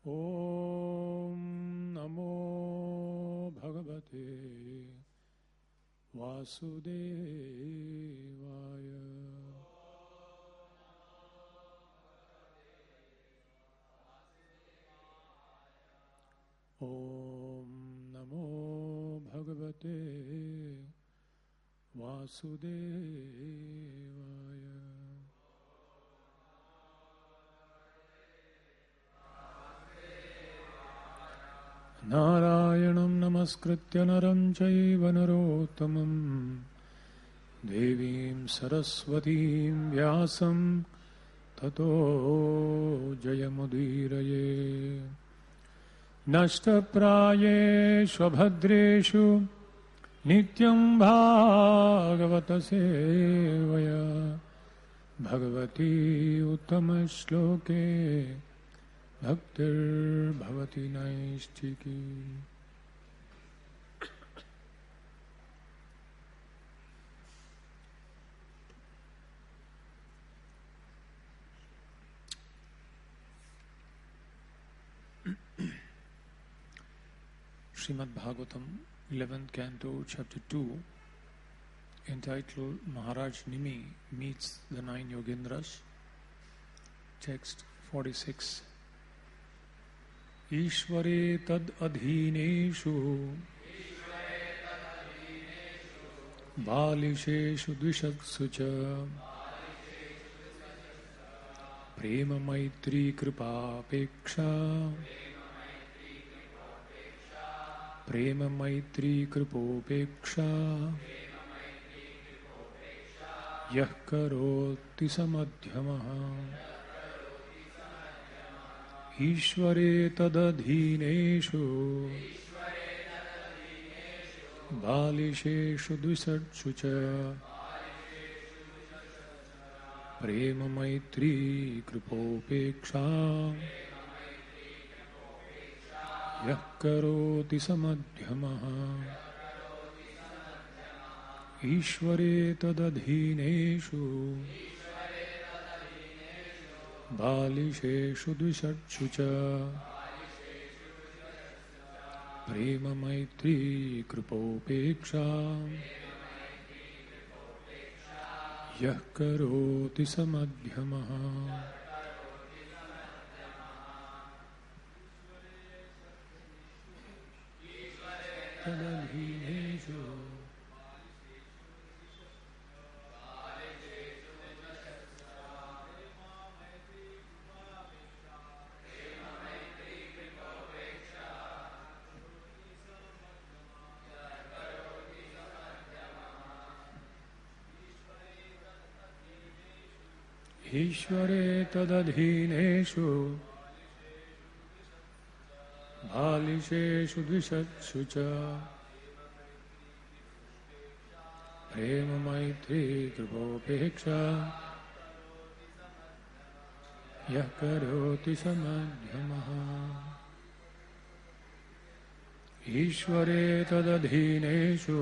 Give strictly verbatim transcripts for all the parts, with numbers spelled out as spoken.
ॐ नमो भगवते वासुदेवाय। ॐ नमो भगवते वासुदेवाय। नारायणं नमस्कृत्य नरं चैव नरोत्तमं देवीं सरस्वतीं व्यासं ततो जयमुदीरये। नष्टप्रायेष्वभद्रेषु नित्यं भागवत सेवया Bhagwati उत्तमश्लोके भक्तिर्भवति नैष्ठिकी। Srimad Bhagavatam, eleventh Canto, Chapter two, entitled Maharaj Nimi Meets the Nine Yogendras. Text forty-six. Ishvare tad adhineshu balisheshu dvishatsu cha prema maitri kripa peksha prema maitri kripopeksha yah karoti samadhyamaha ईश्वरे तदधीनेषु बालिशेषु द्विषट्सु च प्रेम मैत्री कृपोपेक्षा यः करोति समध्यमः ईश्वरे तदधीनेषु बालिशेषु द्विषट्सु च प्रेम मैत्री कृपोपेक्षा यः करोति समध्यमः। तदधीनेषु ईश्वरे तदधीनेषु बालिशेषु द्विषट्सु च प्रेम मैत्री कृपोपेक्षा यः करोति समध्यमः। ईश्वरे तदधीनेषु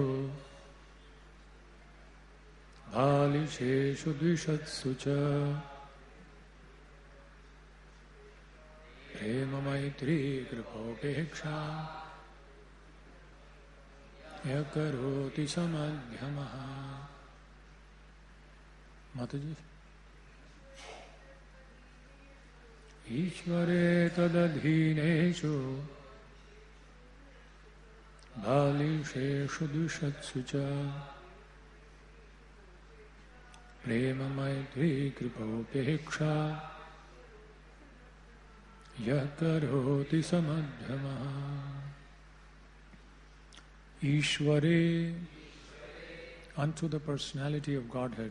बालिशेषु द्विषट्सु च प्रेम मैत्री कृपोपेक्षा यः करोति समध्यमः। माताजी। ईश्वरे तदधीनेषु बालिशेषु द्विषट्सु च प्रेम मैत्री कृपोपेक्षा यः करोति समध्यमः। Ishvare, unto the personality of Godhead,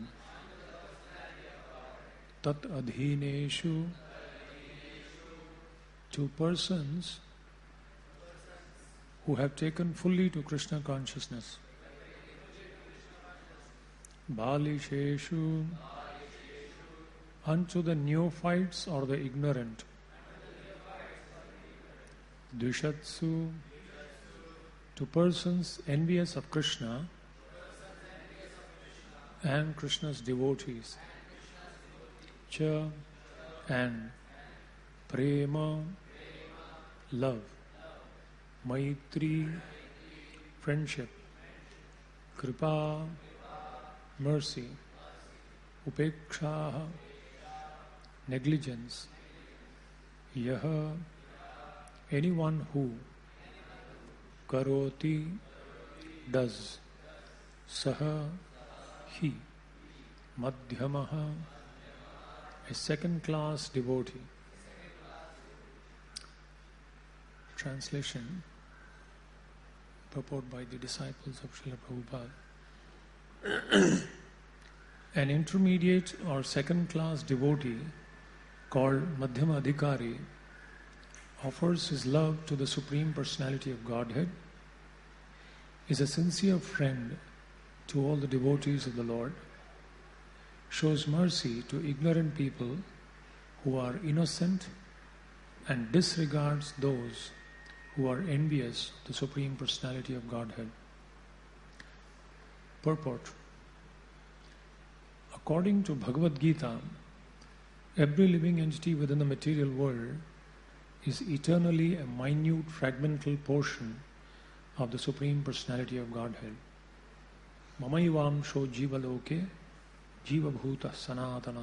tat adhineshu, to persons who have taken fully to Krishna consciousness. Balisheshu, unto the neophytes or the ignorant. Dvishatsu, to persons envious of Krishna and Krishna's devotees. Cha, and prema, love, Maitri, friendship, Kripa, mercy, Upeksha, negligence, Yaha, anyone who, Karoti, does, Saha, he, Madhyamaha, a second-class devotee. Translation, purport by the disciples of Srila Prabhupada. An intermediate or second-class devotee called Madhyama Adhikari offers his love to the Supreme Personality of Godhead, is a sincere friend to all the devotees of the Lord, shows mercy to ignorant people who are innocent, and disregards those who are envious of the Supreme Personality of Godhead. Purport. According to Bhagavad Gita, every living entity within the material world is eternally a minute fragmental portion of the Supreme Personality of Godhead. Mamaivam sho jiva loke jiva bhuta sanatana.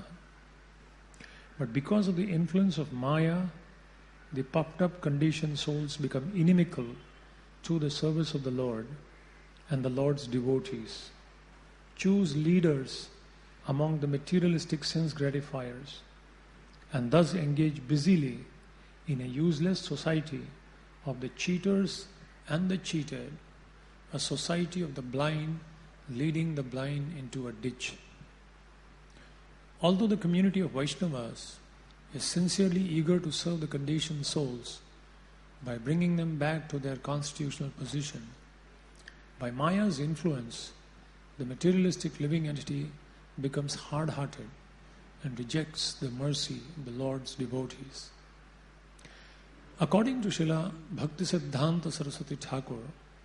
But because of the influence of Maya, the puffed up conditioned souls become inimical to the service of the Lord and the Lord's devotees, choose leaders among the materialistic sense gratifiers, and thus engage busily in a useless society of the cheaters and the cheated, a society of the blind leading the blind into a ditch. Although the community of Vaishnavas is sincerely eager to serve the conditioned souls by bringing them back to their constitutional position, by Maya's influence, the materialistic living entity becomes hard-hearted and rejects the mercy of the Lord's devotees. According to Srila Bhaktisiddhanta Saraswati Thakur,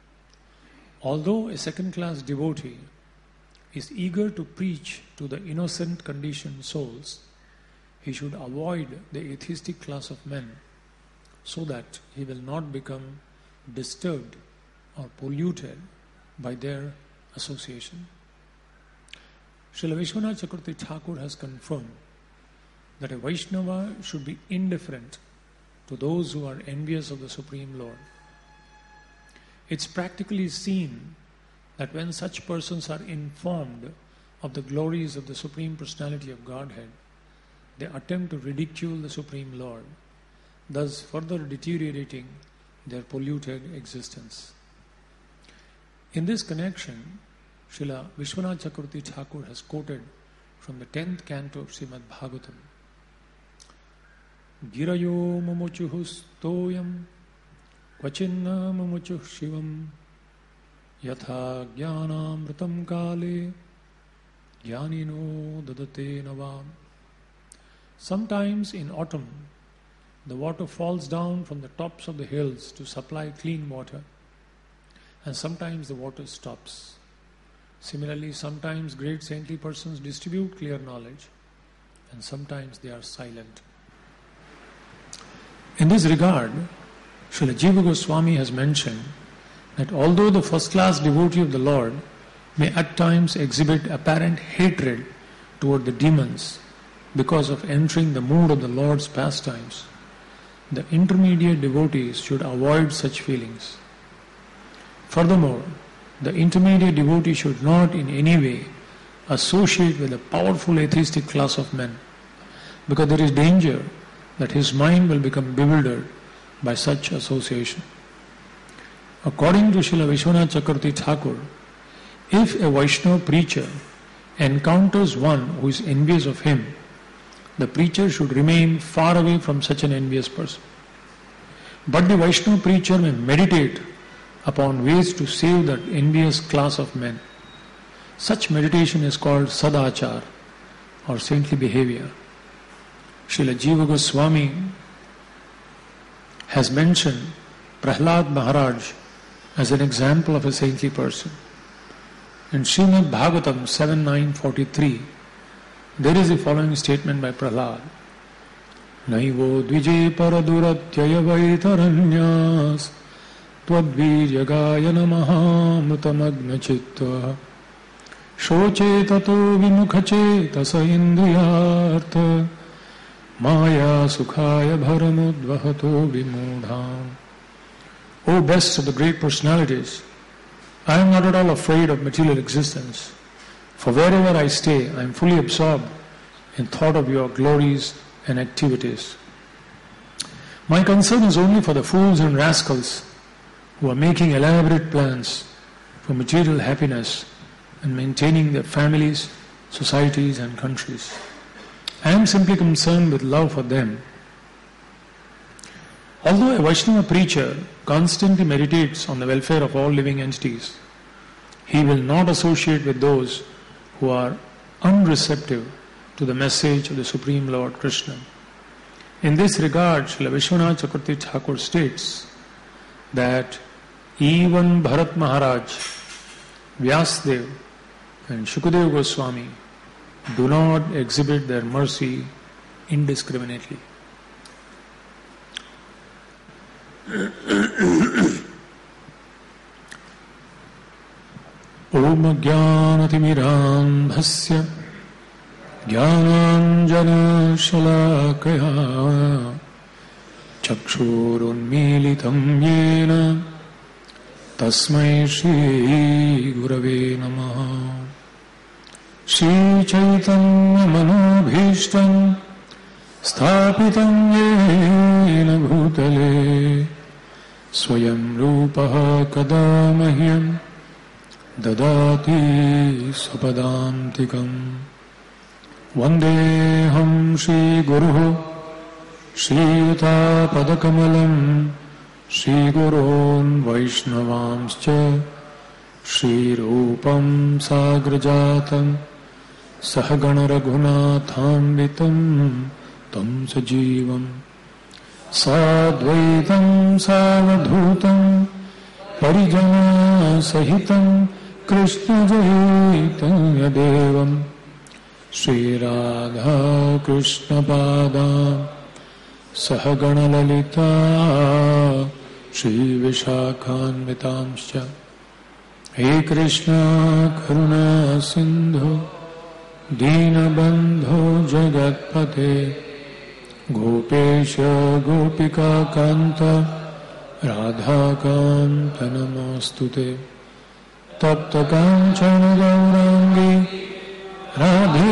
although a second-class devotee is eager to preach to the innocent conditioned souls, he should avoid the atheistic class of men so that he will not become disturbed or polluted by their association. Srila Vishwanath Chakravarti Thakur has confirmed that a Vaishnava should be indifferent to those who are envious of the Supreme Lord. It's practically seen that when such persons are informed of the glories of the Supreme Personality of Godhead, they attempt to ridicule the Supreme Lord, thus further deteriorating their polluted existence. In this connection, Srila Vishwanath Chakravarti Thakur has quoted from the tenth canto of Srimad Bhagavatam, Girayo mumuchuhus toyam kvachinna mumuchuh shivam yatha jnanamritam kale jnanino dadate navam. Sometimes in autumn, the water falls down from the tops of the hills to supply clean water, and sometimes the water stops. Similarly, sometimes great saintly persons distribute clear knowledge, and sometimes they are silent. In this regard, Srila Jiva Goswami has mentioned that although the first-class devotee of the Lord may at times exhibit apparent hatred toward the demons because of entering the mood of the Lord's pastimes, the intermediate devotees should avoid such feelings. Furthermore, the intermediate devotee should not in any way associate with a powerful atheistic class of men, because there is danger that his mind will become bewildered by such association. According to Srila Vishwanath Chakravarti Thakur, if a Vaishnava preacher encounters one who is envious of him, the preacher should remain far away from such an envious person. But the Vaishnava preacher may meditate upon ways to save that envious class of men. Such meditation is called sadachar, or saintly behavior. Srila Jiva Goswami has mentioned Prahlad Maharaj as an example of a saintly person. In Srimad Bhagavatam seven nine forty-three, there is the following statement by Prahlad. Naivo dvije paraduratya vaitaranyas Twadvirjagaya namaha mritamagna chitta Shoche tato vimukhache tasa indriyartha Maya sukhaya bharamudvahato vimudham. O best of the great personalities, I am not at all afraid of material existence, for wherever I stay, I am fully absorbed in thought of your glories and activities. My concern is only for the fools and rascals who are making elaborate plans for material happiness and maintaining their families, societies and countries. I am simply concerned with love for them. Although a Vaishnava preacher constantly meditates on the welfare of all living entities, he will not associate with those who are unreceptive to the message of the Supreme Lord Krishna. In this regard, Srila Vishwanath Chakravarti Thakur states that even Bharat Maharaj, Vyasdev and Shukadeva Goswami do not exhibit their mercy indiscriminately. Om Jnanatimidambhasya Jnananjana Shalakaya Chakshurunmilitam Yena Tasmai Shri Gurave Namaha. Shri Chaitanya Manobhishtam Sthapitam Yena Bhutale Swayam Rupaha Kadamahyam Dadati Sapadantikam. Vandeham Shri Guruhu Shri Yuta Padakamalam Shri Gurun Vaishnavamscha Shri Rupam Sagrajatam Sahagana Raghunathamritam Tam Sajivam Sadvaitam Savadhutam Parijana Sahitam Krishna Chaitanya Devam Shri Radha Krishna Padam Sahagana Lalita Shri Vishakhanvitamscha. He Krishna Karuna Sindhu Deenabandho Jagatpate Gopesha Gopika Kanta Radha Kanta Namostute Tapta Kanchana Gaurangi Radhe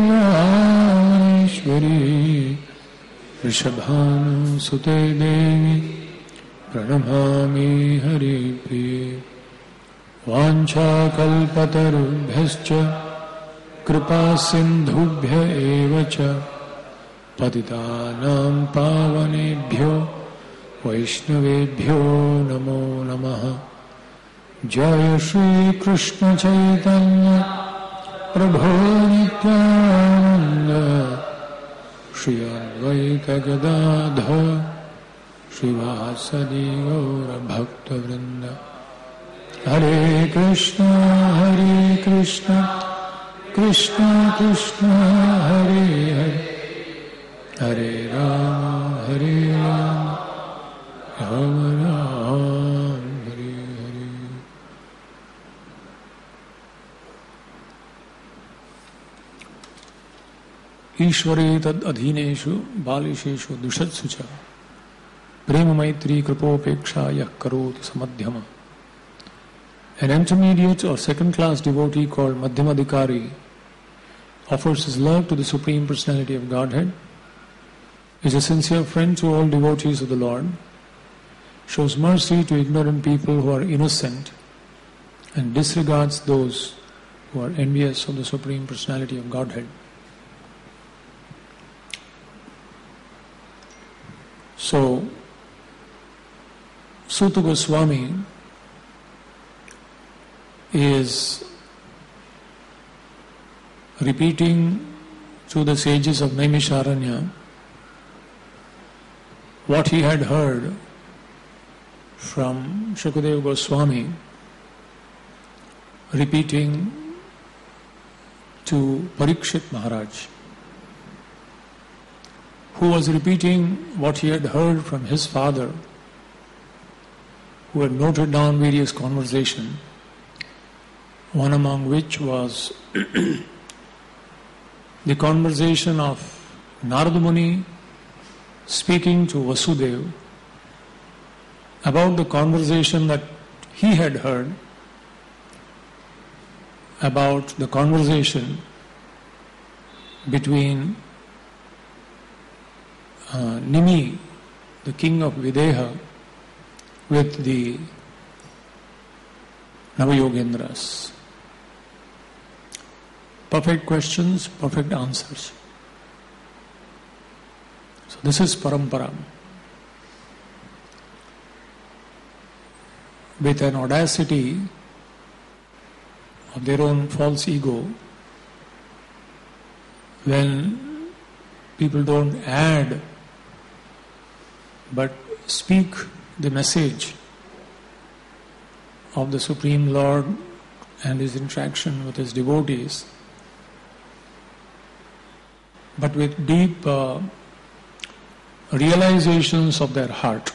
Ishwari Rishabhanu Sute Devi Pranamami Hari Priye. Vancha kalpatarubhyascha kripa sindhubhya evacha patitanam pavanebhyo vaishnavebhyo namo namaha. Jaya Shri Krishna Chaitanya Prabhu Nityananda Shri Advaita Gadadhar Shri Vasadi Gaura Bhakta Vrinda. Hare Krishna, Hare Krishna, Krishna Krishna, Hare Hare, Hare Rama, Hare Rama, Rama Rama, Hare Hare. Ishvare tad adhineshu balisheshu dushatsucha prema maitri kripopeksha yak karoti samadhyama. An intermediate or second-class devotee called Madhyamadhikari offers his love to the Supreme Personality of Godhead, is a sincere friend to all devotees of the Lord, shows mercy to ignorant people who are innocent, and disregards those who are envious of the Supreme Personality of Godhead. So, Suta Goswami is repeating to the sages of Naimisharanya what he had heard from Shukadeva Goswami, repeating to Parikshit Maharaj, who was repeating what he had heard from his father, who had noted down various conversations, one among which was the conversation of Narada Muni speaking to Vasudeva about the conversation that he had heard about the conversation between uh, Nimi, the king of Videha, with the Navayogendras. Perfect questions, perfect answers. So this is parampara. With an audacity of their own false ego, when people don't add but speak the message of the Supreme Lord and His interaction with His devotees, but with deep uh, realizations of their heart,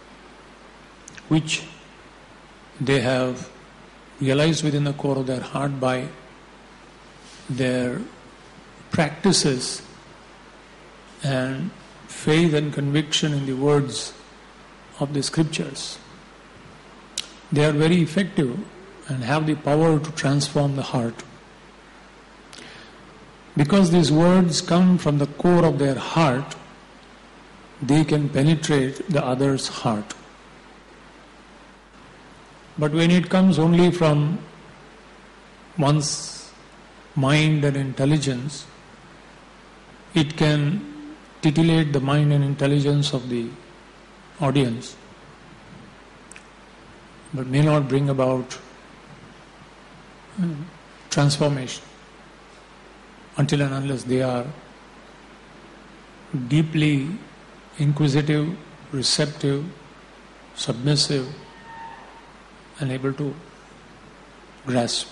which they have realized within the core of their heart by their practices and faith and conviction in the words of the scriptures. They are very effective and have the power to transform the heart. Because these words come from the core of their heart, they can penetrate the other's heart. But when it comes only from one's mind and intelligence, it can titillate the mind and intelligence of the audience, but may not bring about transformation until and unless they are deeply inquisitive, receptive, submissive, and able to grasp.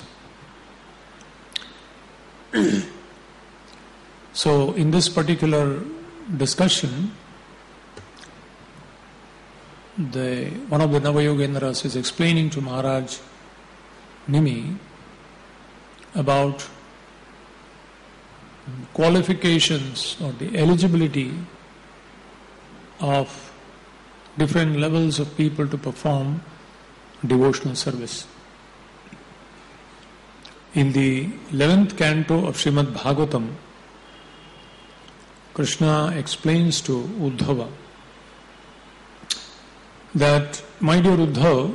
So in this particular discussion, the one of the Navayogendras is explaining to Maharaj Nimi about qualifications or the eligibility of different levels of people to perform devotional service. In the eleventh canto of Srimad Bhagavatam, Krishna explains to Uddhava that, my dear Uddhava,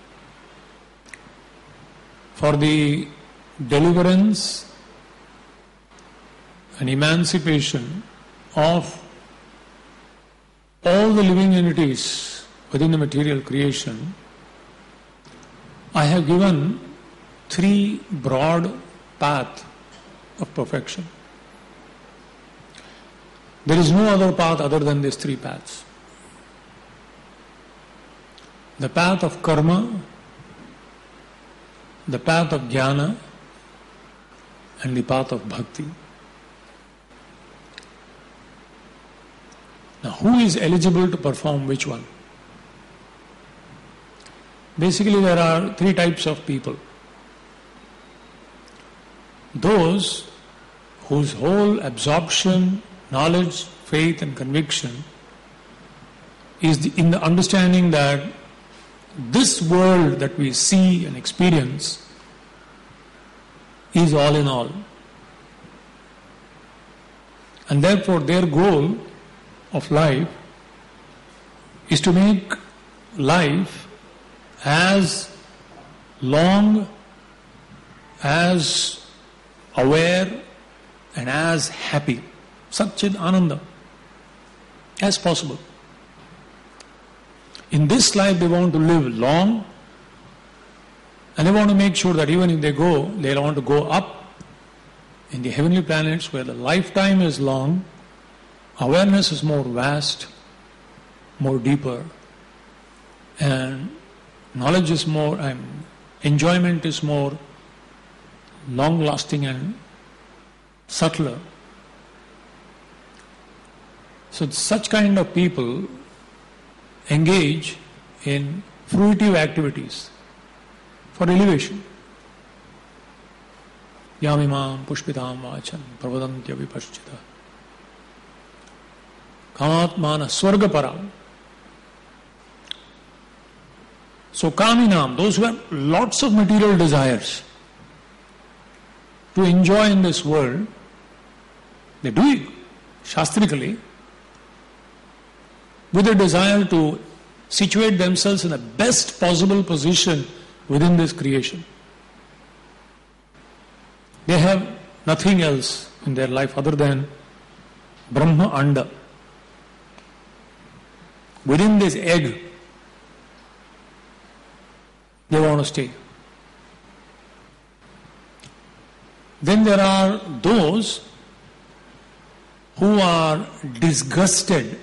for the deliverance and emancipation of all the living entities within the material creation, I have given three broad paths of perfection. There is no other path other than these three paths. The path of karma, the path of jnana, and the path of bhakti. Now, who is eligible to perform which one? Basically, there are three types of people. Those whose whole absorption, knowledge, faith and conviction is the, in the understanding that this world that we see and experience is all in all. And therefore their goal of life is to make life as long, as aware and as happy, Satchid Ananda, as possible. In this life they want to live long, and they want to make sure that even if they go, they want to go up in the heavenly planets where the lifetime is long, awareness is more vast, more deeper, and knowledge is more, and enjoyment is more long-lasting and subtler. So such kind of people engage in fruitive activities for elevation. Yamimam pushpitam vachan pravadantya vipaschita kamatmana swargaparam. So kaminam, those who have lots of material desires to enjoy in this world, they do it shastrically with a desire to situate themselves in the best possible position within this creation. They have nothing else in their life other than Brahma Anda. Within this egg, they want to stay. Then there are those who are disgusted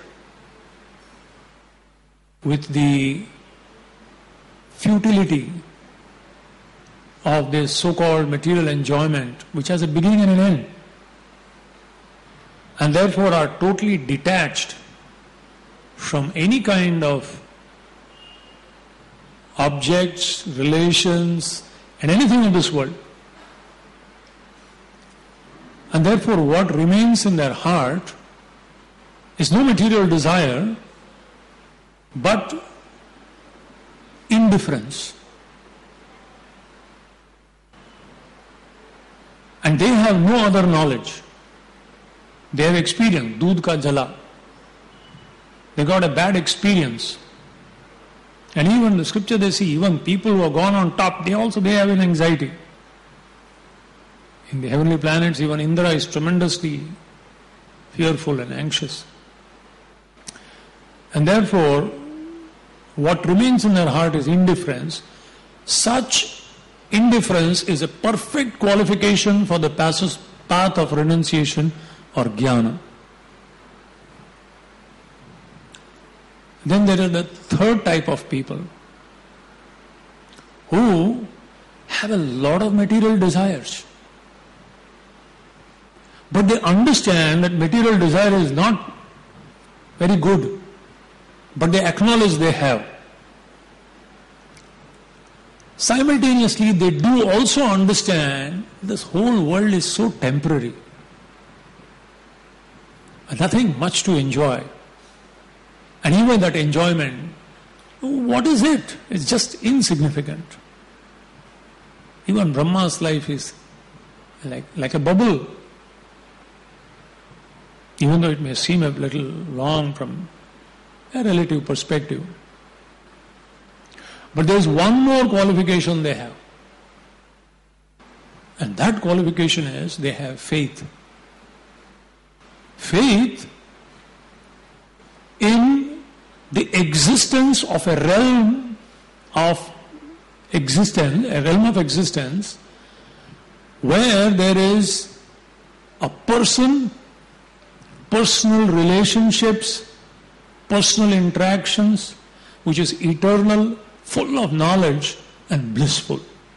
with the futility of this so-called material enjoyment, which has a beginning and an end, and therefore are totally detached from any kind of objects, relations, and anything of this world. And therefore what remains in their heart is no material desire, but indifference. And they have no other knowledge. They have experienced doodh ka jala. They got a bad experience. And even the scripture they see, even people who have gone on top, they also they have an anxiety. In the heavenly planets, even Indra is tremendously fearful and anxious. And therefore, what remains in their heart is indifference. Such indifference is a perfect qualification for the path of renunciation or jnana. Then there is the third type of people who have a lot of material desires. But they understand that material desire is not very good, but they acknowledge they have. Simultaneously, they do also understand this whole world is so temporary. Nothing much to enjoy. And even that enjoyment, what is it? It's just insignificant. Even Brahma's life is like, like a bubble. Even though it may seem a little long from a relative perspective. But there is one more qualification they have. And that qualification is they have faith. Faith in the existence of a realm of existence, a realm of existence where there is a person, personal relationships, personal interactions, which is eternal, full of knowledge and blissful.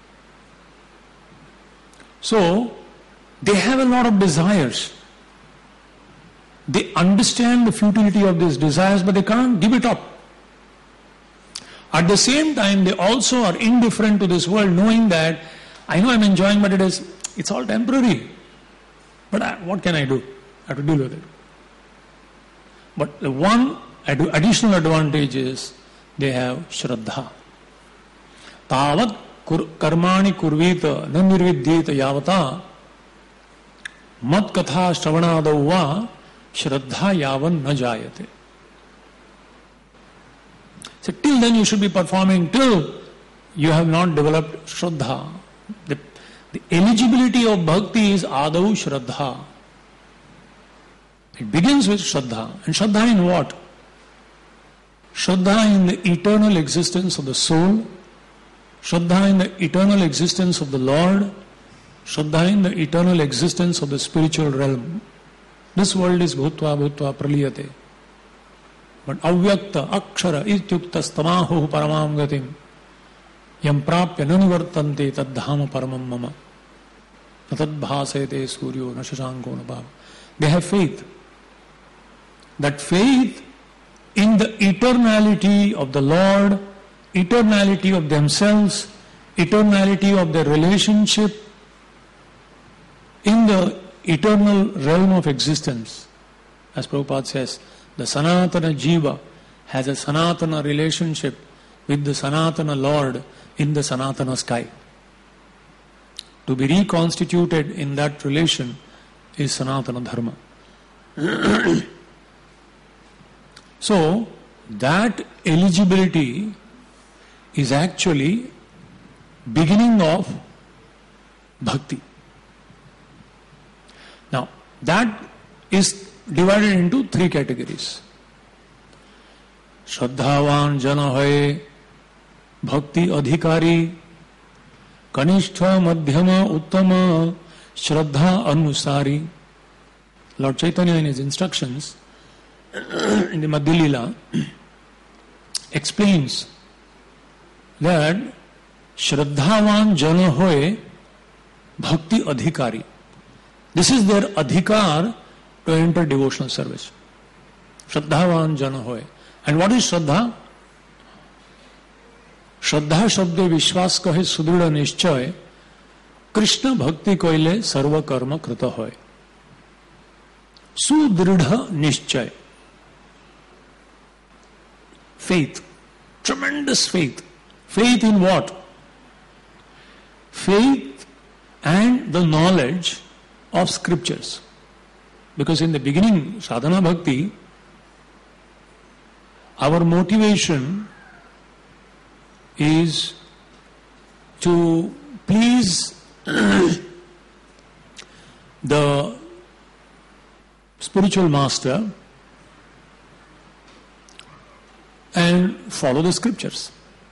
So, they have a lot of desires. They understand the futility of these desires, but they can't give it up. At the same time, they also are indifferent to this world, knowing that I know I'm enjoying, but it is, it's all temporary. But I, what can I do? I have to deal with it. But the one additional advantage is they have Shraddha. Tavat karmani kurvita nanirvidyeta yavata mat katha shravanadavva Shraddha yavan na jayate. So till then you should be performing till you have not developed Shraddha. The, the eligibility of bhakti is Adau Shraddha. It begins with Shraddha. And Shraddha in what? Shraddha in the eternal existence of the soul, Shraddha in the eternal existence of the Lord, Shraddha in the eternal existence of the spiritual realm. This world is bhutva bhutva praliyate. But avyakta akshara ityukta stamahu paramam gatim yam prapya nanivartante taddhama paramam mama natad bhasayate suryo nashashanko nabhava. They have faith. that faith in the eternality of the Lord, eternality of themselves, eternality of their relationship in the eternal realm of existence. As Prabhupada says, the Sanatana Jiva has a Sanatana relationship with the Sanatana Lord in the Sanatana sky. To be reconstituted in that relation is Sanatana Dharma. So, that eligibility is actually beginning of bhakti. Now, that is divided into three categories. Shraddhavan jana hoye, bhakti adhikari, kanishta madhyama uttama, shraddha anusari. Lord Chaitanya in his instructions in the Madhya Lila explains that Shraddhavan jana hoye, bhakti adhikari. This is their adhikar to enter devotional service. Shraddhavan jana hoye. And what is Shraddha? Shraddha shabde vishwas kahe sudrida nishchay, Krishna bhakti koile sarva karma krita hoy. Sudrida nishchay. Faith. Tremendous faith. Faith in what? Faith and the knowledge of scriptures. Because in the beginning, sadhana bhakti, our motivation is to please the spiritual master and follow the scriptures.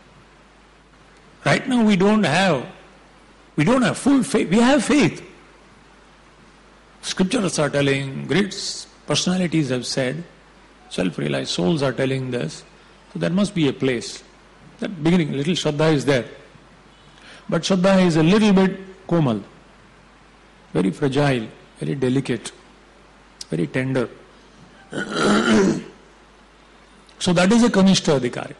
Right now we don't have, we don't have full faith. We have faith. Scriptures are telling, great personalities have said, self-realized souls are telling this. So there must be a place. That beginning, little Shraddha is there. But Shraddha is a little bit komal, very fragile, very delicate, very tender. So that is a Kanishta Adhikari.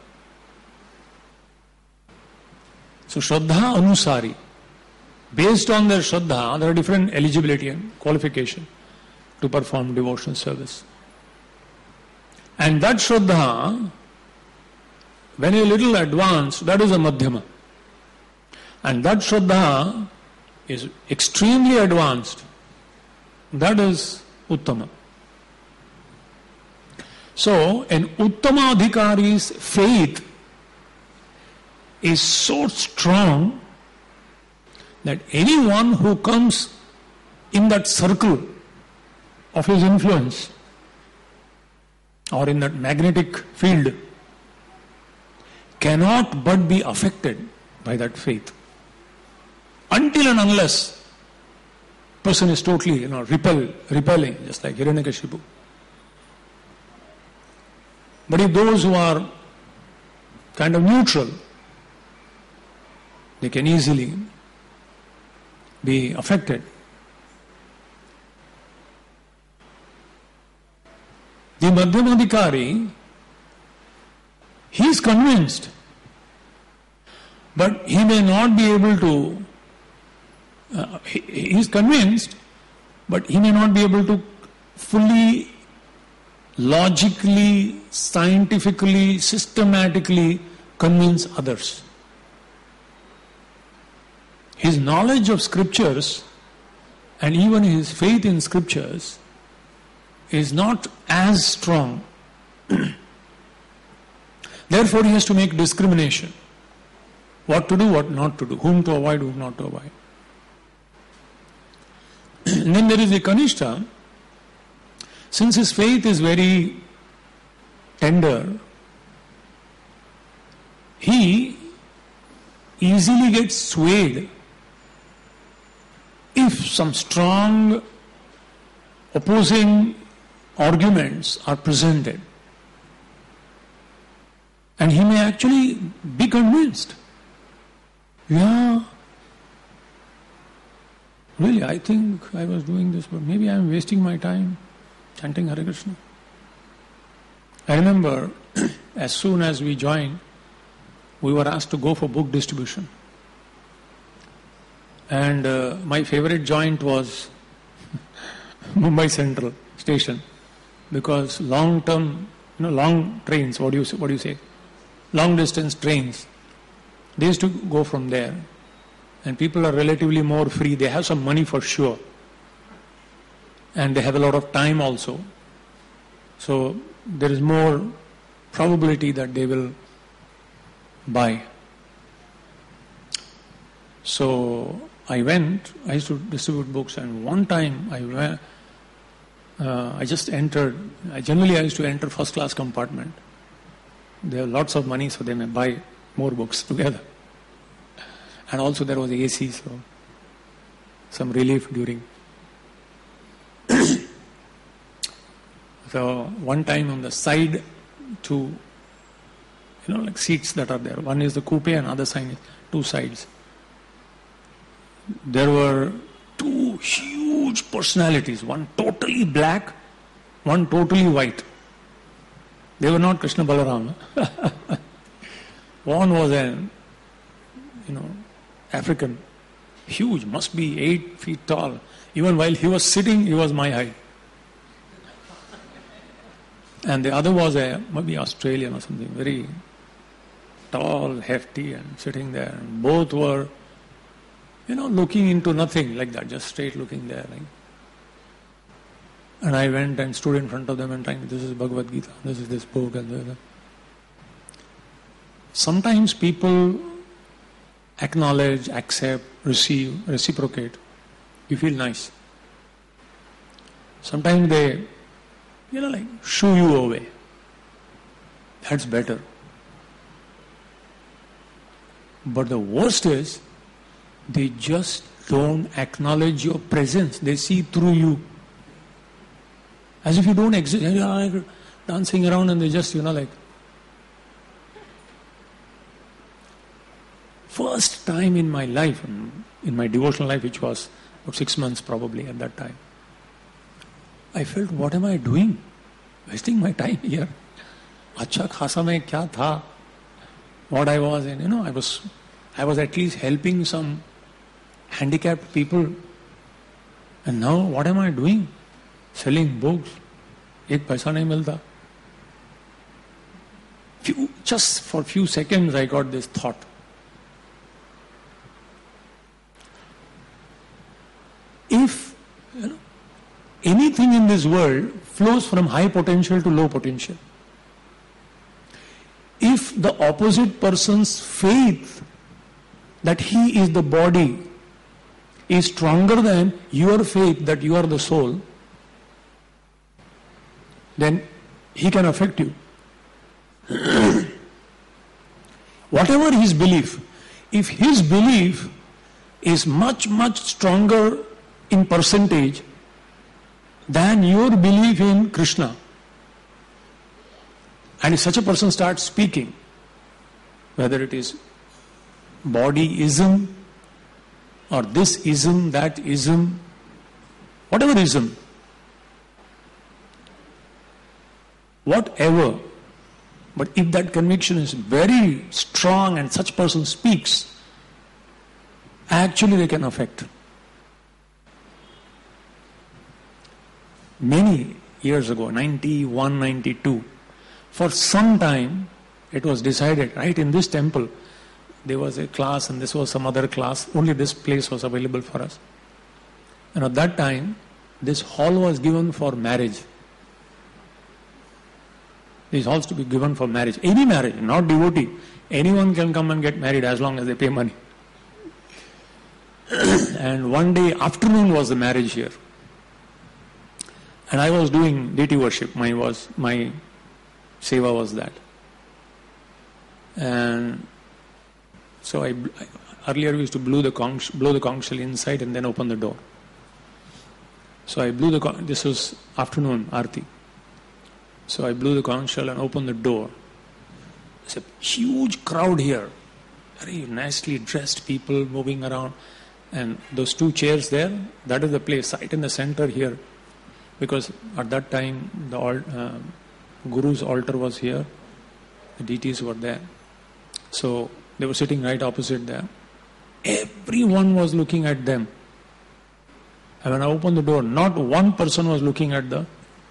So Shraddha Anusari. Based on their Shraddha, there are different eligibility and qualification to perform devotional service. And that Shraddha, when a little advanced, that is a Madhyama. And that Shraddha is extremely advanced. That is Uttama. So, an Uttama Adhikari's faith is so strong that anyone who comes in that circle of his influence or in that magnetic field cannot but be affected by that faith. Until and unless person is totally, you know, repel, repelling, just like Hiranyakashipu. But if those who are kind of neutral, they can easily be affected. The Madhyamadhikari, he is convinced, but he may not be able to, uh, he, he is convinced, but he may not be able to fully, logically, scientifically, systematically convince others. His knowledge of scriptures and even his faith in scriptures is not as strong. Therefore, he has to make discrimination. What to do, what not to do, whom to avoid, whom not to avoid. And then there is the Kanishta. Since his faith is very tender, he easily gets swayed if some strong opposing arguments are presented. And he may actually be convinced. Yeah, really, I think I was doing this, but maybe I am wasting my time chanting Hare Krishna. I remember as soon as we joined, we were asked to go for book distribution. And uh, my favorite joint was Mumbai Central Station, because long-term, you know, long trains, what do you say, what do you say? Long distance trains, they used to go from there. And people are relatively more free. They have some money for sure. And they have a lot of time also. So there is more probability that they will buy. So I went, I used to distribute books, and one time I went, uh, I just entered, I generally I used to enter first class compartment. They have lots of money, so they may buy more books together. And also there was A C, so some relief during. So one time on the side two, you know, like seats that are there. One is the coupe and other side is two sides. There were two huge personalities, one totally black, one totally white. They were not Krishna Balaram. One was an, you know, African, huge, must be eight feet tall. Even while he was sitting, he was my height. And the other was a, maybe Australian or something, very tall, hefty, and sitting there. And both were, you know, looking into nothing like that, just straight looking there. Like. And I went and stood in front of them and trying, this is Bhagavad Gita, this is this book, and this. Sometimes people acknowledge, accept, receive, reciprocate. You feel nice. Sometimes they, you know, like shoo you away. That's better. But the worst is, they just don't acknowledge your presence. They see through you. As if you don't exist. You're like dancing around and they just, you know, like. First time in my life, in my devotional life, which was about six months probably at that time, I felt, what am I doing? Wasting my time here. Acha khasa mein kya tha? What I was in, you know, I was, I was at least helping some handicapped people. And now what am I doing? Selling books. Ek paisa nahi milta. Few, just for few seconds I got this thought. If, you know, anything in this world flows from high potential to low potential, if the opposite person's faith that he is the body is stronger than your faith that you are the soul, then he can affect you. Whatever his belief, if his belief is much, much stronger in percentage than your belief in Krishna, and if such a person starts speaking, whether it is body-ism or this ism, that ism, whatever ism, whatever, but if that conviction is very strong and such person speaks, actually they can affect. Many years ago, ninety-one, ninety-two, for some time it was decided, right in this temple, there was a class and this was some other class, only this place was available for us. And at that time, this hall was given for marriage. These halls to be given for marriage. Any marriage, not devotee. Anyone can come and get married as long as they pay money. And one day, afternoon was the marriage here. And I was doing deity worship. My was my seva was that. And so I, I earlier we used to blow the conch, blow the conch shell inside and then open the door. So I blew the conch. This was afternoon arti. So I blew the conch shell and opened the door. There's a huge crowd here, very nicely dressed people moving around, and those two chairs there. That is the place, right in the center here. Because at that time, the uh, Guru's altar was here. The deities were there. So they were sitting right opposite there. Everyone was looking at them. And when I opened the door, not one person was looking at the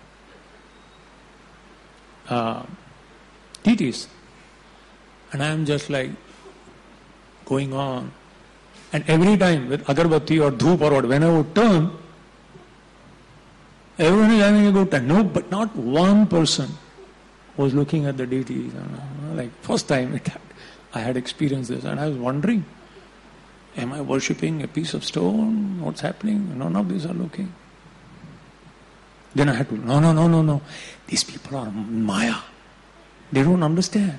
uh, deities. And I am just like going on. And every time with agarbatti or dhoop or what, when I would turn, everyone is having a good time. No, but not one person was looking at the deities. Like first time it had, I had experienced this, and I was wondering, am I worshipping a piece of stone? What's happening? None of these are looking. Then I had to, no, no, no, no, no. These people are Maya. They don't understand.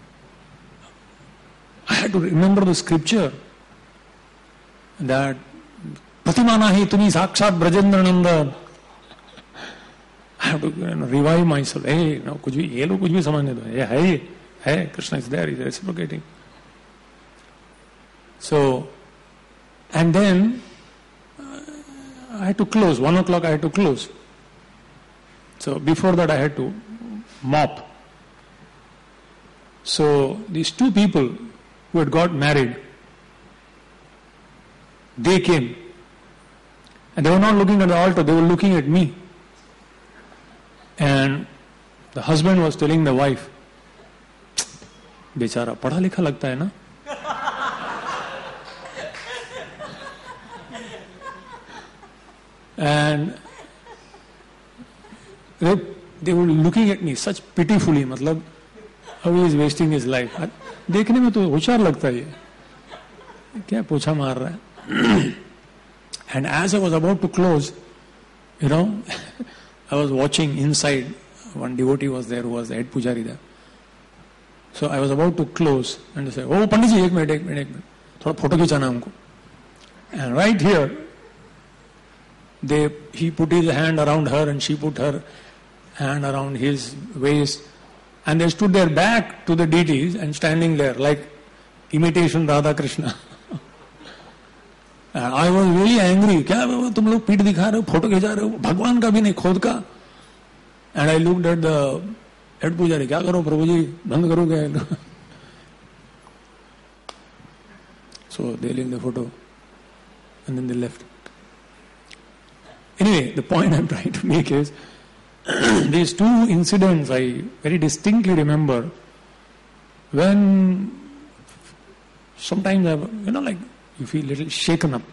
I had to remember the scripture that Pratimana hi tumi sakshat brajendrananda. I have to you know, revive myself. Hey, no, kuch bhi, ye log kuch bhi samajhne do. Hey, hey, hey, Krishna is there, he is reciprocating. So, and then uh, I had to close. One o'clock I had to close. So before that I had to mop. So these two people who had got married, they came. And they were not looking at the altar, they were looking at me. And the husband was telling the wife, बेचारा पढ़ा लिखा लगता है ना. And they, they were looking at me such pitifully, मतलब how he is wasting his life. देखने में तो होशियार लगता है ये, क्या पोछा मार रहा है. And as I was about to close, you know, I was watching inside. One devotee was there who was the head pujari there. So I was about to close and they said, "Oh, Pandit ji, ek minute, ek minute, ek minute. Thoda photo khichana humko." And right here, they he put his hand around her and she put her hand around his waist, and they stood there back to the deities and standing there like imitation Radha Krishna. And I was really angry. क्या तुम लोग पीठ दिखा रहे हो, photo खिंचा रहे हो, भगवान का भी नहीं खुद का. And I looked at the head pujari, क्या करो प्रभु जी, बंद करो क्या? So they leave the photo and then they left. Anyway, the point I'm trying to make is these two incidents I very distinctly remember when sometimes I, you know, like you feel a little shaken up.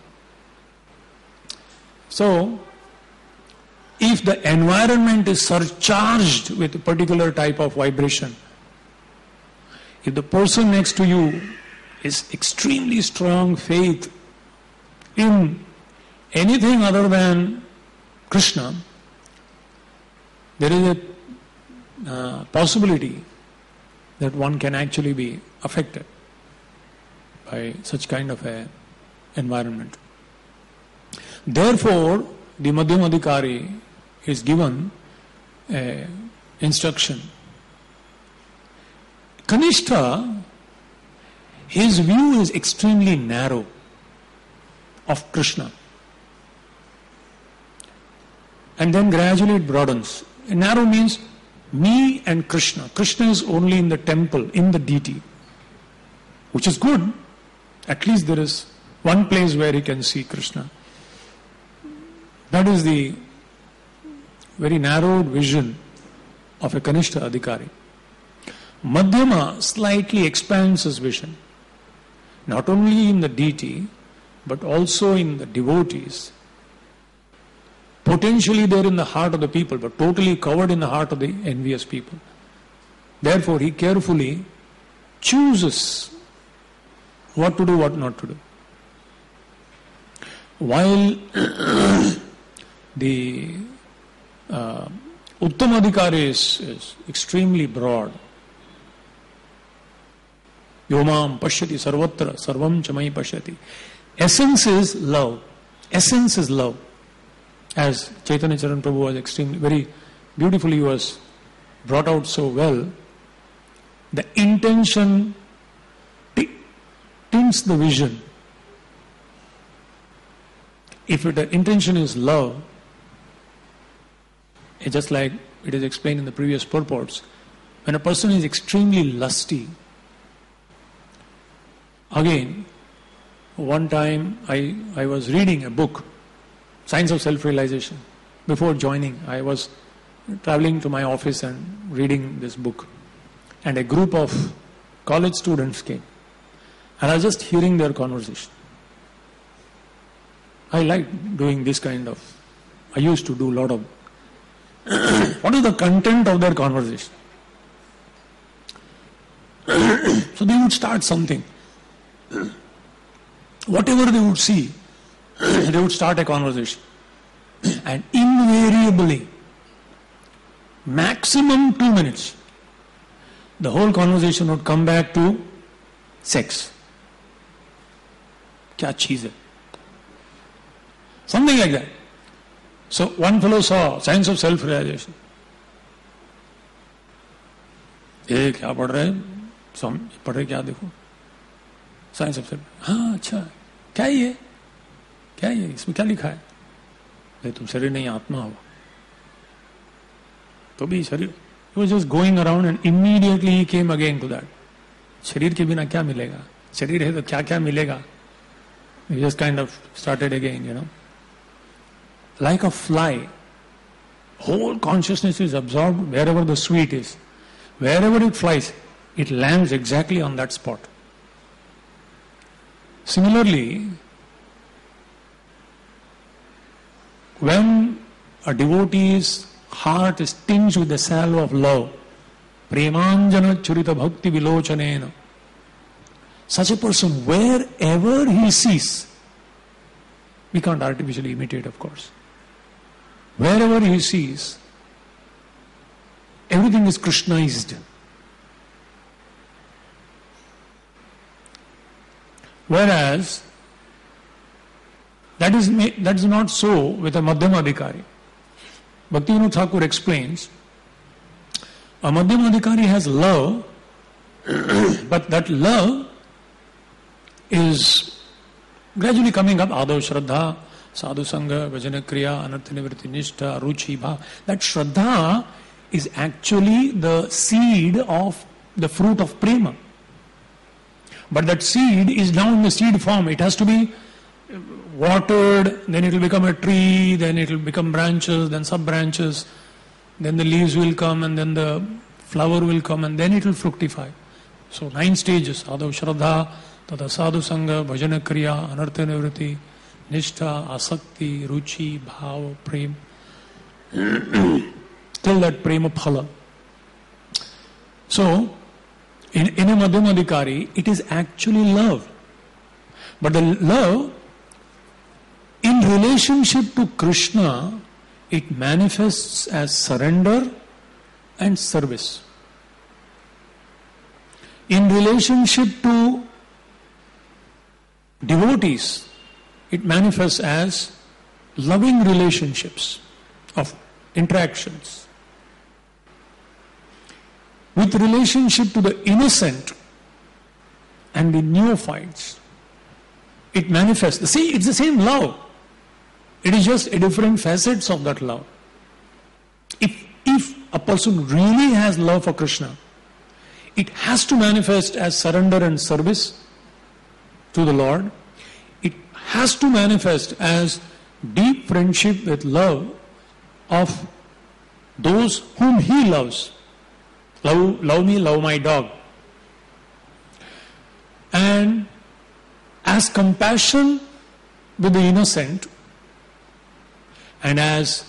So, if the environment is surcharged with a particular type of vibration, if the person next to you is extremely strong faith in anything other than Krishna, there is a uh, possibility that one can actually be affected by such kind of a environment. Therefore, the Madhyama Adhikari is given a instruction. Kanishta, his view is extremely narrow of Krishna. And then gradually it broadens. Narrow means me and Krishna. Krishna is only in the temple, in the deity, which is good. At least there is one place where he can see Krishna. That is the very narrowed vision of a Kanishta Adhikari. Madhyama slightly expands his vision, not only in the deity, but also in the devotees. Potentially there in the heart of the people, but totally covered in the heart of the envious people. Therefore, he carefully chooses what to do, what not to do. While the uh, Uttama Adhikari is, is extremely broad. Yomam pashyati sarvatra sarvam chamai pashyati. Essence is love. Essence is love. As Chaitanya Charan Prabhu was extremely, very beautifully was brought out so well, the intention t- tints the vision. If it, the intention is love, it's just like it is explained in the previous purports, when a person is extremely lusty, again, one time I, I was reading a book, Science of Self-Realization. Before joining, I was traveling to my office and reading this book. And a group of college students came. And I was just hearing their conversation. I like doing this kind of, I used to do a lot of, what is the content of their conversation? So they would start something. Whatever they would see, they would start a conversation. And invariably, maximum two minutes, the whole conversation would come back to sex. Kya cheez hai? Something like that. So one fellow saw Science of Self-Realization. ए क्या पढ़ रहे हैं? सम पढ़ रहे क्या देखो? Science of self. हाँ अच्छा क्या ये क्या ये इसमें क्या लिखा है? अरे तुम शरीर नहीं आत्मा हो. तो भी शरीर. He was just going around and immediately he came again to that. शरीर के बिना क्या मिलेगा? शरीर है तो क्या क्या मिलेगा? He just kind of started again, you know. Like a fly, whole consciousness is absorbed wherever the sweet is. Wherever it flies, it lands exactly on that spot. Similarly, when a devotee's heart is tinged with the salve of love, premanjana churita bhakti vilochanena, such a person, wherever he sees, we can't artificially imitate, of course. Wherever he sees, everything is Krishnaized. Whereas, that is, that is not so with a Madhyamadhikari. Bhaktivinoda Thakur explains, a Madhyamadhikari has love, but that love is gradually coming up. Adav Shraddha, Sadhu Sangha, Bhajana Kriya, Anartha Nivritti Nishtha, Ruchi Bha. That Shraddha is actually the seed of the fruit of prema. But that seed is now in the seed form. It has to be watered, then it will become a tree, then it will become branches, then sub-branches, then the leaves will come, and then the flower will come, and then it will fructify. So nine stages: Adav Shraddha, Tata Sadhu Sangha, Bhajana Kriya, Anartha Nivritti, Nishtha, Asakti, Ruchi, Bhav, Prem. Till that Prema Phala. So, in, in a Madhyamadhikari, it is actually love. But the love, in relationship to Krishna, it manifests as surrender and service. In relationship to devotees, it manifests as loving relationships of interactions. With relationship to the innocent and the neophytes, it manifests. See, it's the same love. It is just a different facets of that love. If, if a person really has love for Krishna, it has to manifest as surrender and service to the Lord. It has to manifest as deep friendship with love of those whom he loves. Love, love me, love my dog. And as compassion with the innocent, and as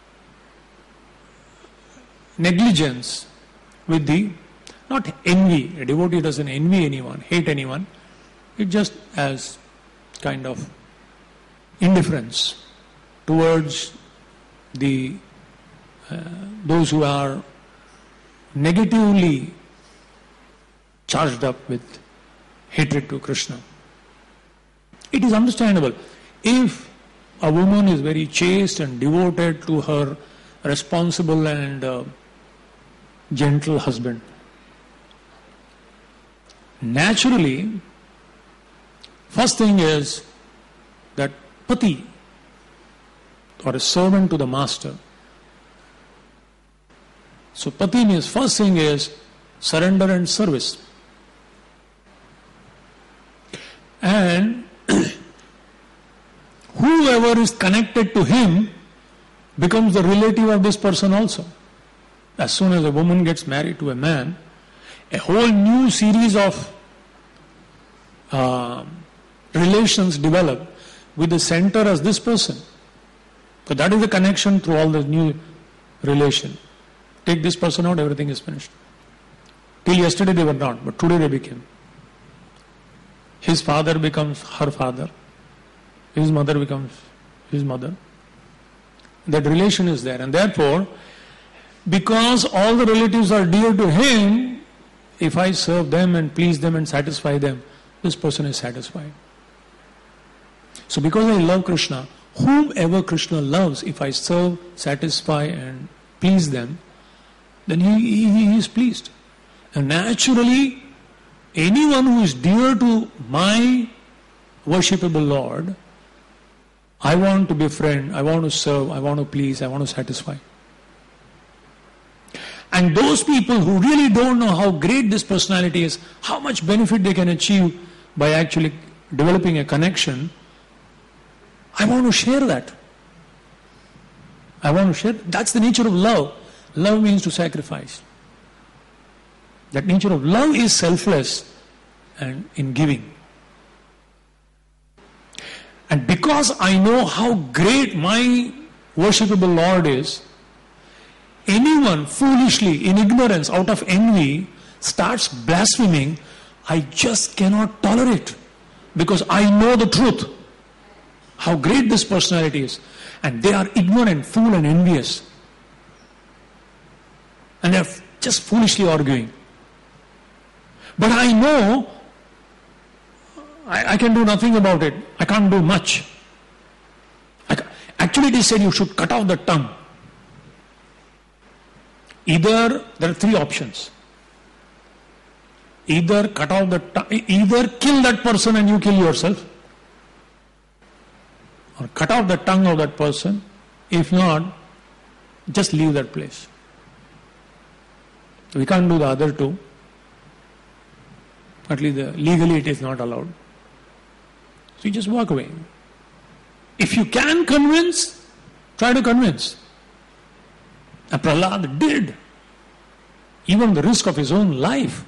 negligence with the, not envy. A devotee doesn't envy anyone, hate anyone. It just as kind of indifference towards the uh, those who are negatively charged up with hatred to Krishna. It is understandable. If a woman is very chaste and devoted to her responsible and uh, gentle husband, naturally, first thing is that pati, or a servant to the master, So pati means first thing is surrender and service. And whoever is connected to him becomes the relative of this person also. As soon as a woman gets married to a man, a whole new series of uh, relations develop with the center as this person. So that is the connection through all the new relation. Take this person out, everything is finished. Till yesterday they were not, but today they became. His father becomes her father. His mother becomes his mother. That relation is there. And therefore, because all the relatives are dear to him, if I serve them and please them and satisfy them, this person is satisfied. So because I love Krishna, whomever Krishna loves, if I serve, satisfy and please them, then he, he, he is pleased. And naturally, anyone who is dear to my worshipable Lord, I want to befriend, I want to serve, I want to please, I want to satisfy. And those people who really don't know how great this personality is, how much benefit they can achieve by actually developing a connection, I want to share that. I want to share. That's the nature of love. Love means to sacrifice. That nature of love is selfless and in giving. And because I know how great my worshipable Lord is, anyone foolishly, in ignorance, out of envy, starts blaspheming, I just cannot tolerate. Because I know the truth. How great this personality is. And they are ignorant, fool and envious. And they are just foolishly arguing. But I know I, I can do nothing about it. I can't do much. I, actually, it is said you should cut off the tongue. Either, there are three options. Either cut off the tongue, either kill that person and you kill yourself, or cut off the tongue of that person. If not, just leave that place. We can't do the other two. At least the, legally it is not allowed. So you just walk away. If you can convince, try to convince. And Prahlad did. Even the risk of his own life.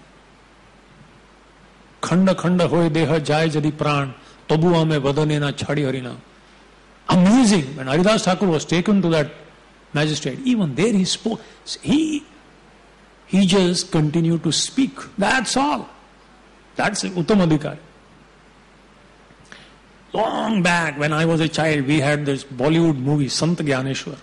Khanda khanda hoye deha jai jadi pran, tabu ame vadane na chhadi harina. Amazing. When Haridas Thakur was taken to that magistrate, even there he spoke. He, he just continued to speak. That's all. That's Uttam Adhikari. Long back, when I was a child, we had this Bollywood movie, Sant Gyaneshwar.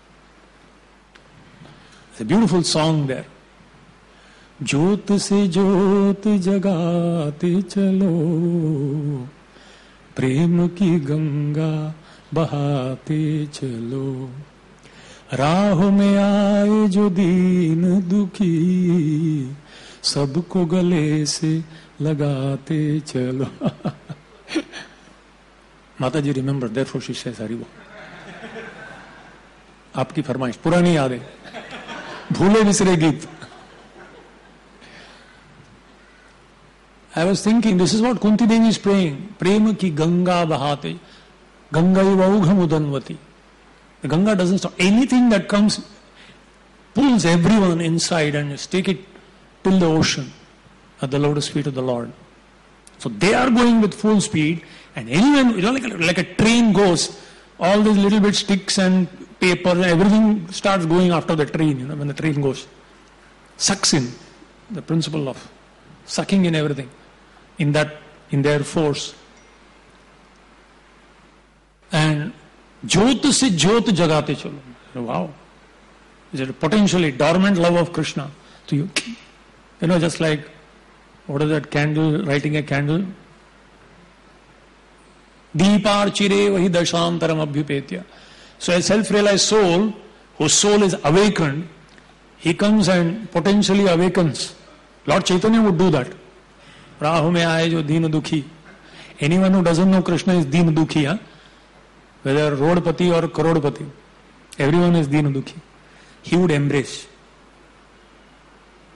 It's a beautiful song there. Jyot se jyot jagate chalo, prem ki ganga bahate chalo, राह में आए जो दीन दुखी, सबको गले से लगाते चलो. Mataji remembered, therefore she says Haribo. आपकी फरमाइश पुरानी याद है, भूले बिसरे गीत. I was thinking, this is what Kunti Devi is praying. Prema ki Ganga bahate. Ganga ivaugam udanvati. The Ganga doesn't stop. Anything that comes pulls everyone inside and just take it till the ocean at the lotus feet of the Lord. So they are going with full speed, and anyone, you know, like a, like a train goes, all these little bit sticks and paper, everything starts going after the train, you know, when the train goes. Sucks in. The principle of sucking in everything. In that, in their force. And Jyot se Jyot jagate chalo. Wow. Is it a potentially dormant love of Krishna to you? You know, just like, what is that candle, lighting a candle? Deepar chire vahi dashantaram abhyupetya. So a self-realized soul, whose soul is awakened, he comes and potentially awakens. Lord Chaitanya would do that. Rahu mein aaye jo deen dukhi. Anyone who doesn't know Krishna is deen dukhi, huh? Whether Rodpati or Karodpati, everyone is deen dukhi. He would embrace.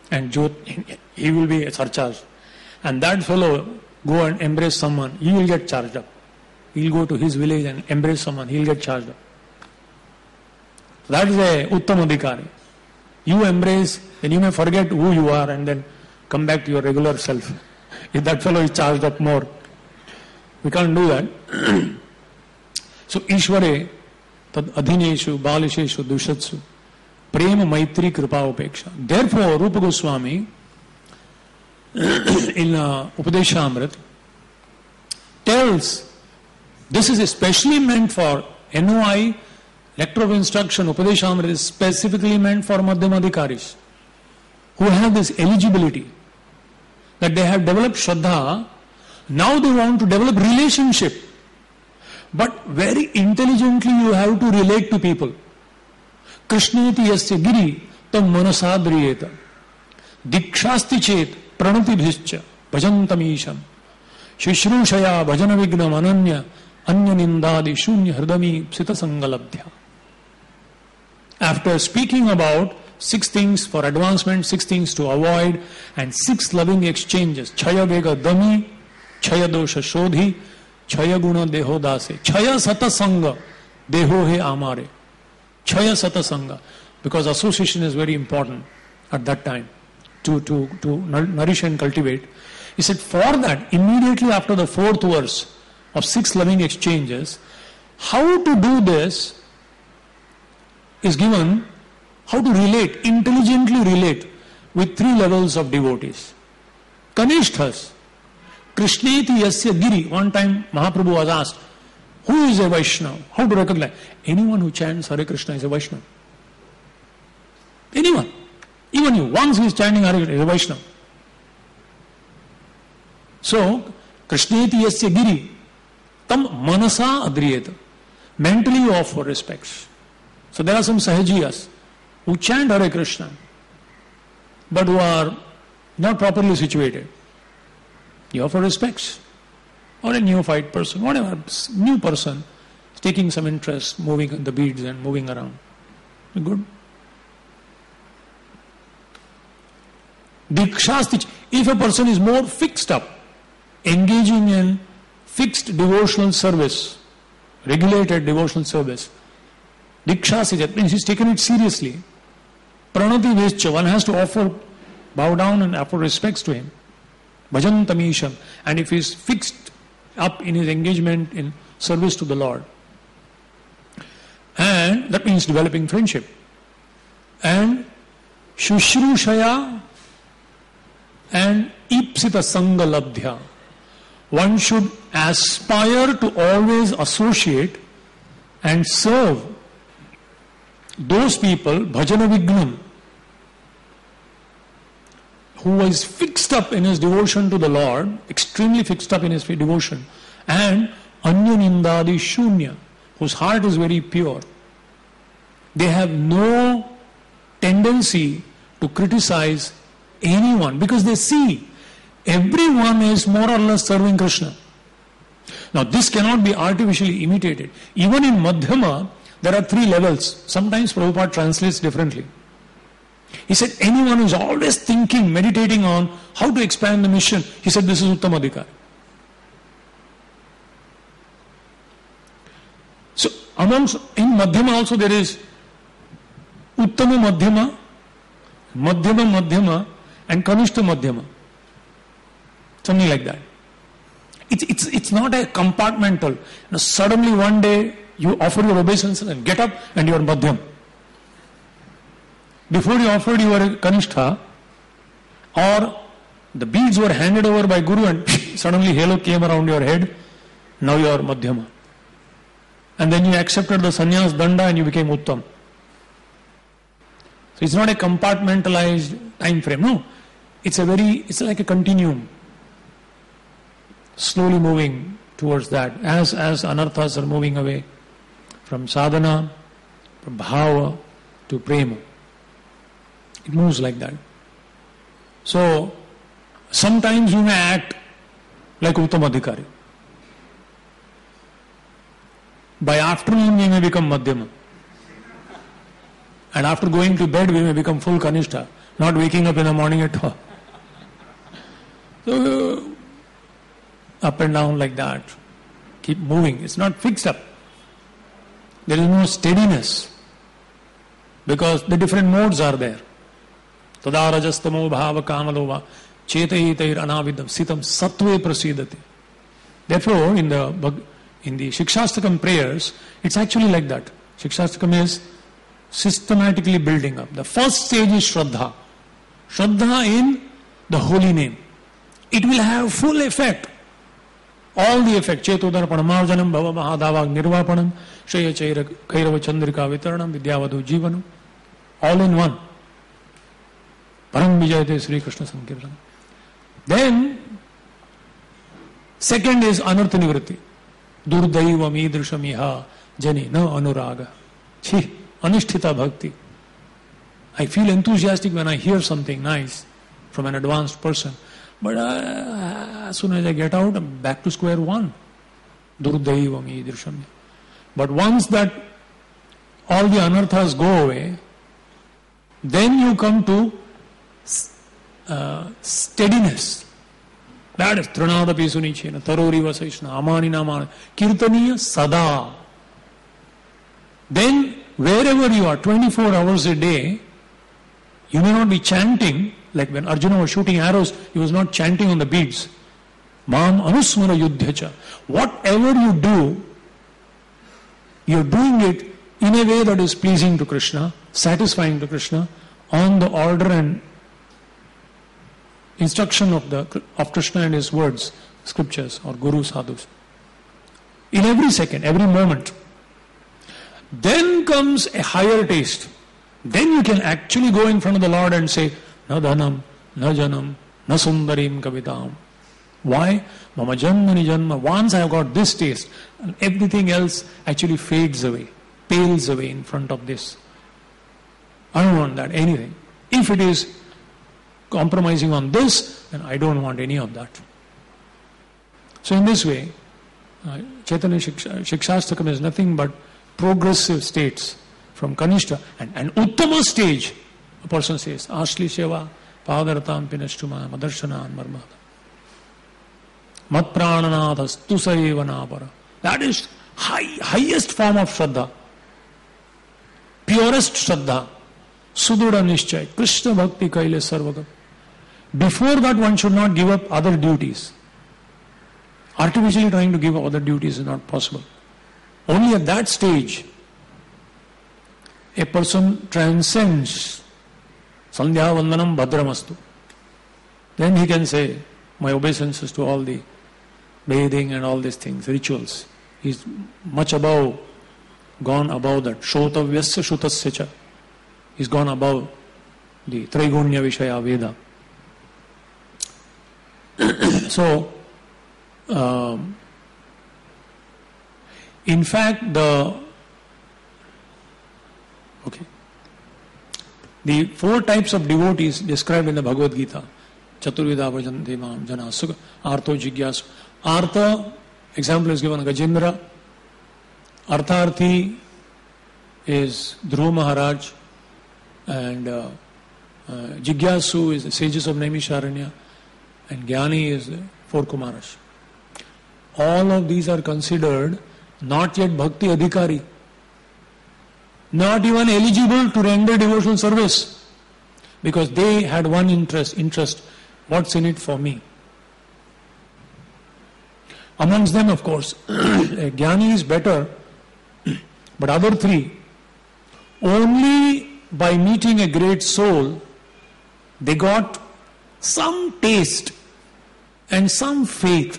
and Jyot, he will be surcharged. And that fellow go and embrace someone, he will get charged up. He'll go to his village and embrace someone, he'll get charged up. That is a Uttam Adhikari. You embrace, then you may forget who you are and then come back to your regular self. If that fellow is charged up more, we can't do that. So, Ishvare, tad adhineshu, balisheshu, dushatsu, prema maitri kripa upeksha. Therefore, Rupa Goswami, in uh, Upadeshamrit, tells, this is especially meant for N O I, Lecture of Instruction. Upadeshamrit is specifically meant for Madhyamadhikaris, who have this eligibility, that they have developed Shraddha, now they want to develop relationship. But very intelligently you have to relate to people. Krishneti yasya giri tam manasadriyeta. Dikshasti chet pranatibhischa bhajantamisham. Shishrushaya bhajana vignam ananya anya nindadi shunya hridami psita sangalabdhya. After speaking about six things for advancement, six things to avoid, and six loving exchanges, Chaya Vega Dami, Chaya Dosha Shodhi, Chaya Guna Deho Dase, Chaya Sata Sangha, Deho He Amare, Chaya Sata Sangha, because association is very important at that time to, to, to nourish and cultivate. He said, for that, immediately after the fourth verse of six loving exchanges, how to do this is given, how to relate, intelligently relate with three levels of devotees. Kanishthas, Krishneti yasya giri. One time Mahaprabhu was asked, who is a Vaishnava? How to recognize? Anyone who chants Hare Krishna is a Vaishnava. Anyone. Even you, once he is chanting Hare Krishna, is a Vaishnava. So, Krishneti yasya giri, tam manasa adriyeta. Mentally you offer respects. So there are some Sahajiyas who chant Hare Krishna, but who are not properly situated. You offer respects. Or a neophyte person, whatever, new person, is taking some interest, moving in the beads and moving around. Good. Dikshasti, if a person is more fixed up, engaging in fixed devotional service, regulated devotional service, Dikshasti means he's taken it seriously. Pranati Vescha, one has to offer, bow down and offer respects to him. Bhajan Tamisham. And if he's fixed up in his engagement in service to the Lord, and that means developing friendship. And Shushrushaya and Ipsita Sangalabdhya. One should aspire to always associate and serve those people, Bhajana Vignam, who is fixed up in his devotion to the Lord, extremely fixed up in his devotion, and Anya Nindadi Shunya, whose heart is very pure. They have no tendency to criticize anyone because they see everyone is more or less serving Krishna. Now this cannot be artificially imitated. Even in Madhyama, there are three levels. Sometimes Prabhupada translates differently. He said, anyone who is always thinking, meditating on how to expand the mission, he said, this is Uttam Adhikari. So, amongst, in Madhyama also there is Uttama Madhyama, Madhyama Madhyama, and Kanishta Madhyama. Something like that. It's, it's, it's not a compartmental. You know, suddenly one day you offer your obeisance and get up and you are Madhyam. Before you offered you were a Kanistha, or the beads were handed over by Guru and suddenly halo came around your head, now you are Madhyama. And then you accepted the sannyas danda and you became Uttam. So it's not a compartmentalized time frame. No, it's a very, it's like a continuum. Slowly moving towards that. As, as anarthas are moving away from sadhana, from bhava to prema. It moves like that. So, sometimes you may act like Uttam Adhikari. By afternoon you may become Madhyama. And after going to bed, we may become full Kanishta, not waking up in the morning at all. So, up and down like that. Keep moving. It's not fixed up. There is no steadiness. Because the different modes are there. Tada rajastamo bhava kamalova chetayitair anavidam sitam sattve prasidati. Therefore, in the in the Shikshastakam prayers, it's actually like that. Shikshastakam is systematically building up. The first stage is Shraddha. Shraddha in the holy name. It will have full effect. All the effect. Chetodara Panamarjanam Bhava Mahadavag Nirvapanam Shaya Chaira Kairava Chandrika Vitaranam Vidyavadu Jivanam. All in one. Param Vijayate Sri Krishna Sankirtanam. Then, second is Anartha Nivritti. Durdaiva Midrishamiha Jani Na Anuraga. Chi, Anishtita Bhakti. I feel enthusiastic when I hear something nice from an advanced person. But uh, as soon as I get out, I'm back to square one. Durdaiva Midrishamiha. But once that all the anarthas go away, then you come to uh, steadiness. That is Trinadapi Sunichena, Tarori Vasaishna, Amanina Amana, Kirtaniya Sada. Then, wherever you are, twenty-four hours a day, you may not be chanting, like when Arjuna was shooting arrows, he was not chanting on the beads. Mam Anusmara Yuddhacha. Whatever you do, you're doing it in a way that is pleasing to Krishna, satisfying to Krishna, on the order and instruction of the of Krishna and his words, scriptures or guru sadhus. In every second, every moment. Then comes a higher taste. Then you can actually go in front of the Lord and say, Na dhanam, na janam, na sundarim kavitam. Why? Mama janmani janma. Once I have got this taste, and everything else actually fades away, pales away in front of this. I don't want that, anything. If it is compromising on this, then I don't want any of that. So in this way, uh, Chaitanya Shiksha, Shikshastakam is nothing but progressive states from Kanishta. And an Uttama stage, a person says, Ashli Sheva, Padaratam Pinashtuma, Madarshana Marmada. Mat Prananathas Tusaiva Nabara. That is high, highest form of Shraddha. Purest Shraddha. Sudura Nishchay. Krishna Bhakti Kaile Sarvagam. Before that, one should not give up other duties. Artificially trying to give up other duties is not possible. Only at that stage, a person transcends Sandhya Vandanam Bhadramastu. Then he can say, my obeisances to all the bathing and all these things, rituals. He's much above, gone above that. Shrotavyasya Shrutasya cha. He's gone above the Traigunya Vishaya Veda. So, um, in fact, the okay, the four types of devotees described in the Bhagavad Gita, Chaturvida Bhajanti Mam Jana Sukha, Artho Jigyasu. Artha, example is given, Gajendra. Artharthi is Dhruva Maharaj, and uh, uh, Jigyasu is the sages of Naimisharanya, and Jnani is the four Kumaras. All of these are considered not yet Bhakti Adhikari, not even eligible to render devotional service, because they had one interest, interest, what's in it for me? Amongst them, of course, Jnani is better, but other three, only by meeting a great soul, they got some taste and some faith.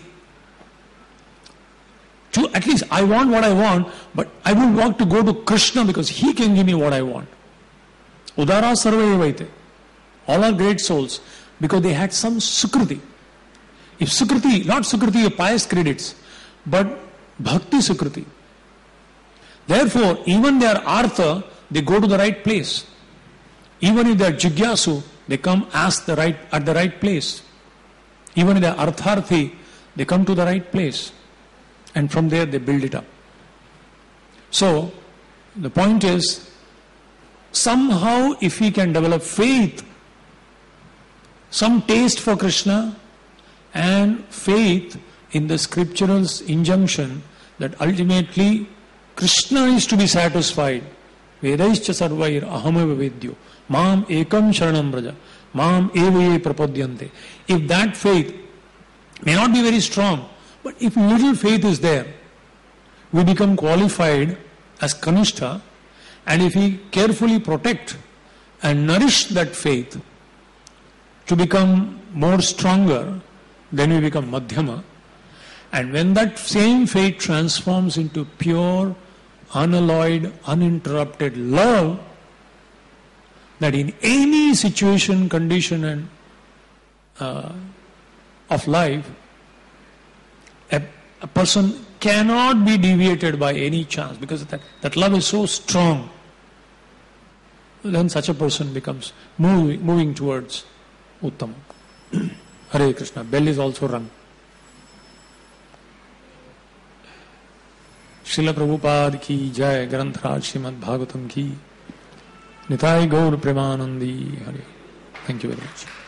To at least I want what I want, but I would want to go to Krishna because he can give me what I want. Udara sarvayevaite. All are great souls because they had some sukriti. If sukriti, not sukriti of pious credits, but bhakti sukriti. Therefore, even they are artha, they go to the right place. Even if they are jigyasu, they come ask the right at the right place. Even if they are artharthi, they come to the right place. And from there they build it up. So, the point is, somehow if he can develop faith, some taste for Krishna, and faith in the scriptural injunction that ultimately Krishna is to be satisfied. Vedaischa sarvair ahameva vedyo mam ekam sharanam braja mam evaye prapadyante. If that faith may not be very strong, but if little faith is there, we become qualified as Kanishta, and if we carefully protect and nourish that faith to become more stronger, then we become Madhyama. And when that same faith transforms into pure, unalloyed, uninterrupted love, that in any situation, condition and uh, of life, a, a person cannot be deviated by any chance, because that, that love is so strong. Then such a person becomes moving, moving towards Uttama. Hare Krishna. Bell is also rung. Srila Prabhupada ki jai, Granthiraj Srimad Bhagavatam ki, Nitai Gaur Premanandi Hare. Thank you very much.